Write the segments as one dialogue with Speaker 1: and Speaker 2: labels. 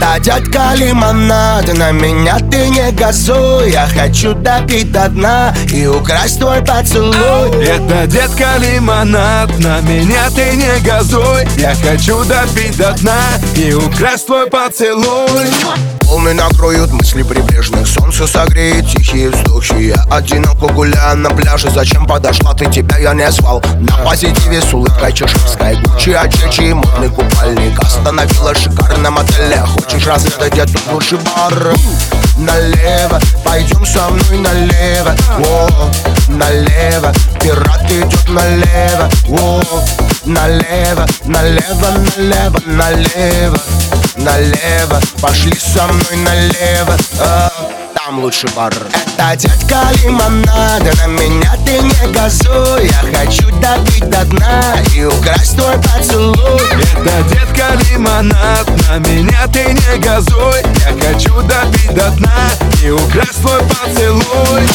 Speaker 1: Это дядька Лимонад, на меня ты не газуй. Я хочу допить до дна и украсть твой поцелуй.
Speaker 2: Это детка Лимонад, на меня ты не газуй. Я хочу допить до дна и украсть твой поцелуй.
Speaker 1: Волны накроют мысли прибрежных, солнце согреет тихие вздохи. Я одиноко гуляю на пляже, зачем подошла ты, тебя я не звал. На позитиве с улыбкой чеширской, Гуччи, Ачечи и модный купальник. Остановила в шикарном отеле, хочешь разведать, где тут лучший бар? Налево, пойдем со мной налево. О, налево, пират идет налево. О, налево, налево, налево, налево. Налево, пошли со мной налево, там лучший бар. Это дядька Лимонад, на меня ты не газуй. Я хочу допить до дна и украсть твой поцелуй.
Speaker 2: Это детка Лимонад, на меня ты не газуй. Я хочу допить до дна и украсть твой поцелуй.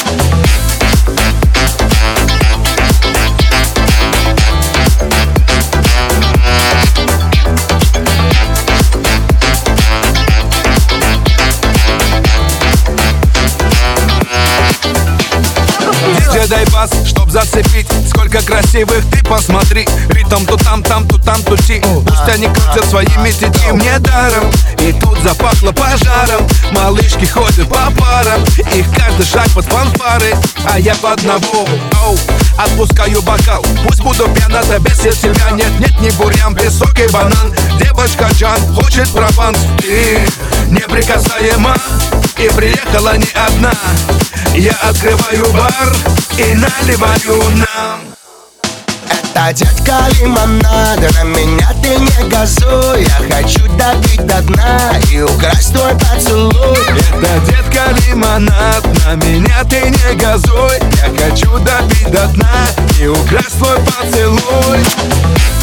Speaker 2: Дай бас, чтоб зацепить. Сколько красивых, ты посмотри. Ритм тут там, тут там, тути. Пусть они крутят своими тетив мне даром. И тут запахло пожаром. Малышки ходят по парам. Их каждый шаг под фанфары, а я по одному. Отпускаю бокал, пусть буду пьяна, да без тебя. Нет, не бурьян, высокий банан. Девочка Джан хочет прованс. Ты неприкасаема и приехала не одна. Я открываю бар и наливаю нам.
Speaker 1: Это дядька Лимонад, на меня ты не газуй. Я хочу допить до дна и украсть твой поцелуй.
Speaker 2: Это детка Лимонад, на меня ты не газуй. Я хочу допить до дна и украсть твой поцелуй.